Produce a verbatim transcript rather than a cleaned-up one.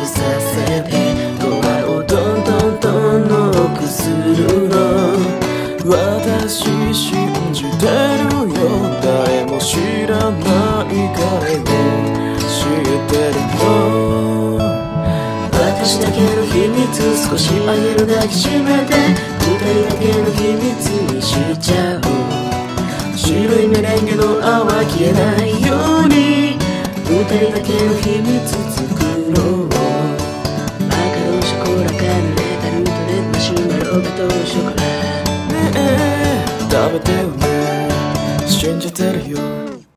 させてドアをどんどんどんノックするの。私信じてるよ、誰も知らない彼を知ってるよ。私だけの秘密少しあげる抱きしめて、二人だけの秘密にしちゃう。白いメレンゲの泡消えないように二人だけの秘密作ろう。マカロンショコラカヌレタルトレマシュマロガトーショコラねえ食べてよね、信じてるよ。